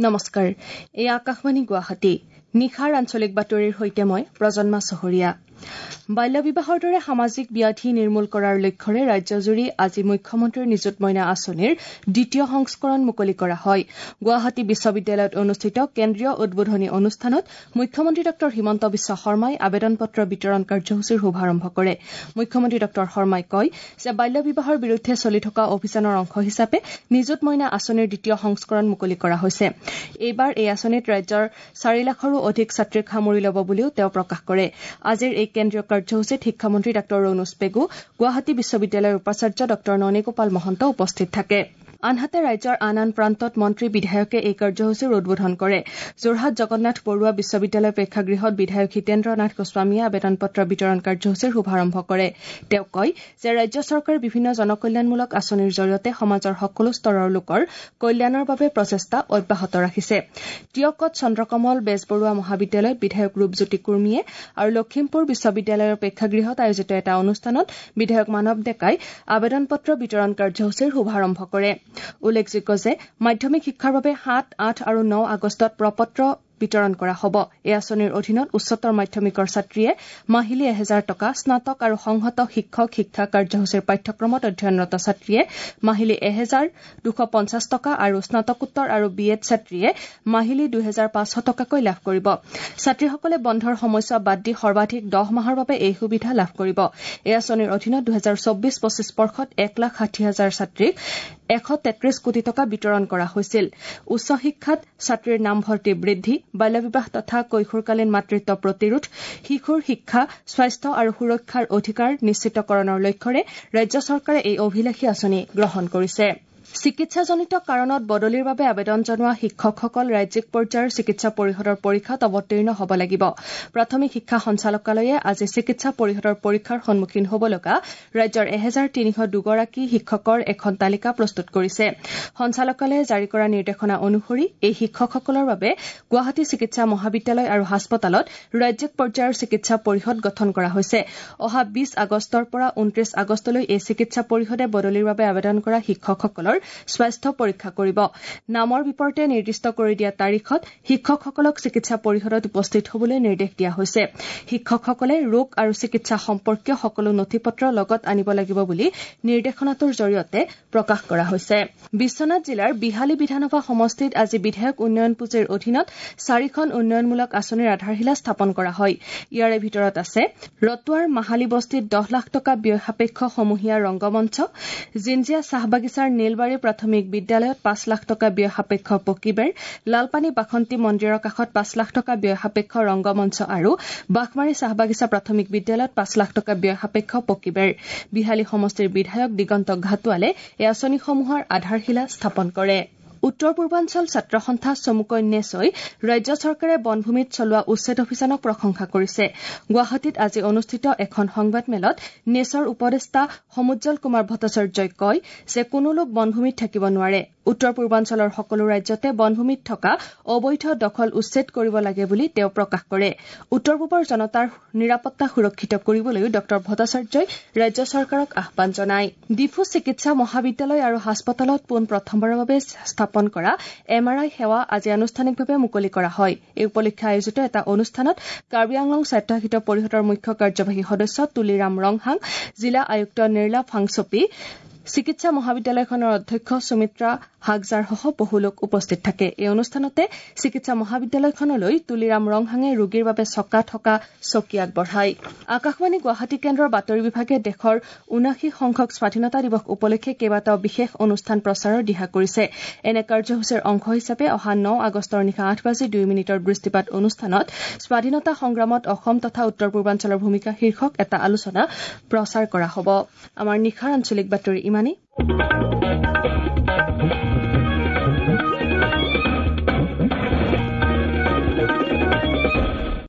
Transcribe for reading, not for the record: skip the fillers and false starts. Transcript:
নমস্কাৰ, এই আকাশবাণী গুৱাহাটী নিশাৰ আঞ্চলিক বাতৰিৰ সৈতে মই প্ৰজন্মা চহৰীয়া। বাল্য বিবাহৰ দৰে সামাজিক ব্যাধি নিৰ্মূল কৰাৰ লক্ষ্যৰে ৰাজ্যজুৰি আজি মুখ্যমন্ত্ৰীৰ নিযুত মইনা আঁচনিৰ দ্বিতীয় সংস্কৰণ মুকলি কৰা হয়। গুৱাহাটী বিশ্ববিদ্যালয়ত অনুষ্ঠিত কেন্দ্ৰীয় উদ্বোধনী অনুষ্ঠানত মুখ্যমন্ত্ৰী ডঃ হিমন্ত বিশ্ব শৰ্মাই আবেদন পত্ৰ বিতৰণ কাৰ্যসূচীৰ শুভাৰম্ভ কৰে। মুখ্যমন্ত্ৰী ডঃ শৰ্মাই কয় যে বাল্য বিবাহৰ বিৰুদ্ধে চলি থকা অভিযানৰ অংশ হিচাপে নিযুত মইনা আঁচনিৰ দ্বিতীয় সংস্কৰণ মুকলি কৰা হৈছে। এইবাৰ এই আঁচনিত ৰাজ্যৰ 4 লাখৰো অধিক ছাত্ৰীক সামৰি ল'ব বুলিও তেওঁ প্ৰকাশ কৰে। আজিৰ এই কেন্দ্ৰীয় কাৰ্যসূচীত শিক্ষামন্ত্ৰী ডাঃ ৰণোজ পেগু, গুৱাহাটী বিশ্ববিদ্যালয়ৰ উপাচাৰ্য ডাঃ ননীগোপাল মহন্ত উপস্থিত থাকে। আনহাতে ৰাজ্যৰ আন প্ৰান্তত মন্ত্ৰী বিধায়কে এই কাৰ্যসূচীৰ উদ্বোধন কৰে। যোৰহাট জগন্নাথ বৰুৱা বিশ্ববিদ্যালয় প্ৰেক্ষাগৃহত বিধায়ক হিতেন্দ্ৰ নাথ গোস্বামীয়ে আবেদন পত্ৰ বিতৰণ কাৰ্যসূচীৰ শুভাৰম্ভ কৰে। তেওঁ কয় যে ৰাজ্য চৰকাৰে বিভিন্ন জনকল্যাণমূলক আঁচনিৰ জৰিয়তে সমাজৰ সকলো স্তৰৰ লোকৰ কল্যাণৰ বাবে প্ৰচেষ্টা অব্যাহত ৰাখিছে। টিয়কত চন্দ্ৰকমল বেজবৰুৱা মহাবিদ্যালয়ত বিধায়ক ৰূপজ্যোতি কুৰ্মীয়ে আৰু লখিমপুৰ বিশ্ববিদ্যালয়ৰ প্ৰেক্ষাগৃহত আয়োজিত এটা অনুষ্ঠানত বিধায়ক মানৱ ডেকাই আবেদন পত্ৰ বিতৰণ কাৰ্যসূচীৰ শুভাৰম্ভ কৰে। উল্লেখযোগ্য যে মাধ্যমিক শিক্ষাৰ বাবে 7, 8 আৰু 9 আগষ্টত প্ৰপত্ৰ বিতৰণ কৰা হ'ব। এই আঁচনিৰ অধীনত উচ্চতৰ মাধ্যমিকৰ ছাত্ৰীয়ে মাহিলী 1000 টকা, স্নাতক আৰু সংহত শিক্ষক শিক্ষা কাৰ্যসূচীৰ পাঠ্যক্ৰমত অধ্যয়নৰত ছাত্ৰীয়ে মাহিলী 1250 টকা আৰু স্নাতকোত্তৰ আৰু BEd ছাত্ৰীয়ে মাহিলী 2500 টকাকৈ লাভ কৰিব। ছাত্ৰীসকলে বন্ধৰ সময়ছোৱা বাদ দি সৰ্বাধিক 10 মাহৰ বাবে এই সুবিধা লাভ কৰিব। এই আঁচনিৰ অধীনত 2024-25 বৰ্ষত 1,60,000 ছাত্ৰীক 133 কোটি টকা বিতৰণ কৰা হৈছিল। উচ্চ শিক্ষাত ছাত্ৰীৰ নামভৰ্তি বৃদ্ধি, বাল্য বিবাহ তথা কৈশোৰকালীন মাতৃত্ব প্ৰতিৰোধ, শিশুৰ শিক্ষা, স্বাস্থ্য আৰু সুৰক্ষাৰ অধিকাৰ নিশ্চিতকৰণৰ লক্ষ্যৰে ৰাজ্য চৰকাৰে এই অভিলাষী আঁচনি গ্ৰহণ কৰিছে। চিকিৎসাজনিত কাৰণত বদলিৰ বাবে আবেদন জনোৱা শিক্ষকসকল ৰাজ্যিক পৰ্যায়ৰ চিকিৎসা পৰিষদৰ পৰীক্ষাত অৱতীৰ্ণ হ'ব লাগিব। প্ৰাথমিক শিক্ষা সঞ্চালকালয়ে আজি চিকিৎসা পৰিষদৰ পৰীক্ষাৰ সন্মুখীন হ'ব লগা ৰাজ্যৰ 1302 গৰাকী শিক্ষকৰ এখন তালিকা প্ৰস্তুত কৰিছে। সঞ্চালকালয়ে জাৰি কৰা নিৰ্দেশনা অনুসৰি এই শিক্ষকসকলৰ বাবে গুৱাহাটী চিকিৎসা মহাবিদ্যালয় আৰু হাস্পতালত ৰাজ্যিক পৰ্যায়ৰ চিকিৎসা পৰিষদ গঠন কৰা হৈছে। অহা 20 আগষ্টৰ পৰা 29 আগষ্টলৈ এই চিকিৎসা পৰিষদে বদলিৰ বাবে আবেদন কৰা শিক্ষকসকলৰ স্বাস্থ্য পৰীক্ষা কৰিব। নামৰ বিপৰীতে নিৰ্দিষ্ট কৰি দিয়া তাৰিখত শিক্ষকসকলক চিকিৎসা পৰিষদত উপস্থিত হ'বলৈ নিৰ্দেশ দিয়া হৈছে। শিক্ষকসকলে ৰোগ আৰু চিকিৎসা সম্পৰ্কীয় সকলো নথিপত্ৰ লগত আনিব লাগিব বুলি নিৰ্দেশনাটোৰ জৰিয়তে প্ৰকাশ কৰা হৈছে। বিশ্বনাথ জিলাৰ বিহালী বিধানসভা সমষ্টিত আজি বিধায়ক উন্নয়ন পুঁজিৰ অধীনত 4খন উন্নয়নমূলক আঁচনিৰ আধাৰশিলা স্থাপন কৰা হয়। ইয়াৰে ভিতৰত আছে ৰতুৱাৰ মাহালী বস্তিত 10 লাখ টকা ব্যয় সাপেক্ষ সমূহীয়া ৰংগমঞ্চ, জিঞ্জিয়া চাহ বাগিচাৰ নীলবাৰী প্ৰাথমিক বিদ্যালয়ত 5 লাখ টকা ব্যয় সাপেক্ষ পকীবেৰ, লালপানী বাসন্তী মন্দিৰৰ কাষত 5 লাখ টকা ব্যয় সাপেক্ষ ৰংগমঞ্চ আৰু বাঘমাৰী চাহ বাগিচা প্ৰাথমিক বিদ্যালয়ত 5 লাখ টকা ব্যয় সাপেক্ষ পকীবেৰ। বিহালী সমষ্টিৰ বিধায়ক দিগন্ত ঘাটোৱালে এই আঁচনিসমূহৰ আধাৰশিলা স্থাপন কৰে। উত্তৰ পূৰ্বাঞ্চল ছাত্ৰ সন্থা চমুকৈ নেচই ৰাজ্য চৰকাৰে বনভূমিত চলোৱা উচ্ছেদ অভিযানক প্ৰশংসা কৰিছে। গুৱাহাটীত আজি অনুষ্ঠিত এখন সংবাদমেলত নেচৰ উপদেষ্টা সমুজ্জ্বল কুমাৰ ভট্টাচাৰ্যই কয় যে কোনো লোক বনভূমিত থাকিব নোৱাৰে। উত্তৰ পূৰ্বাঞ্চলৰ সকলো ৰাজ্যতে বনভূমিত থকা অবৈধ দখল উচ্ছেদ কৰিব লাগে বুলি তেওঁ প্ৰকাশ কৰে। উত্তৰ পূবৰ জনতাৰ নিৰাপত্তা সুৰক্ষিত কৰিবলৈও ডঃ ভট্টাচাৰ্যই ৰাজ্য চৰকাৰক আহ্বান জনায়। ডিফু চিকিৎসা মহাবিদ্যালয় আৰু হাস্পতালত প্ৰথমবাৰৰ বাবে স্থাপন কৰা MRI সেৱা আজি আনুষ্ঠানিকভাৱে মুকলি কৰা হয়। এই উপলক্ষে আয়োজিত এটা অনুষ্ঠানত কাৰ্বি আংলং স্বায়ত্তশাসিত পৰিষদৰ মুখ্য কাৰ্যবাহী সদস্য তুলিৰাম ৰংহাং, জিলা আয়ুক্ত নিৰ্লা ফাংচপি, চিকিৎসা মহাবিদ্যালয়খনৰ অধ্যক্ষ সুমিত্ৰা হাগজাৰসহ বহু লোক উপস্থিত থাকে। এই অনুষ্ঠানতে চিকিৎসা মহাবিদ্যালয়খনলৈ তুলিৰাম ৰংহাঙে ৰোগীৰ বাবে চকা থকা চকী আগবঢ়ায়। আকাশবাণী গুৱাহাটী কেন্দ্ৰৰ বাতৰি বিভাগে দেশৰ 79 সংখ্যক স্বাধীনতা দিৱস উপলক্ষে কেইবাটাও বিশেষ অনুষ্ঠান প্ৰচাৰৰ দিহা কৰিছে। এনে কাৰ্যসূচীৰ অংশ হিচাপে অহা 9 আগষ্টৰ নিশা 8:02 দৃষ্টিপাত অনুষ্ঠানত স্বাধীনতা সংগ্ৰামত অসম তথা উত্তৰ পূৰ্বাঞ্চলৰ ভূমিকা শীৰ্ষক এটা আলোচনা প্ৰচাৰ কৰা হ'ব। আমাৰ নিশাৰ আঞ্চলিক বাতৰি ইমানেই।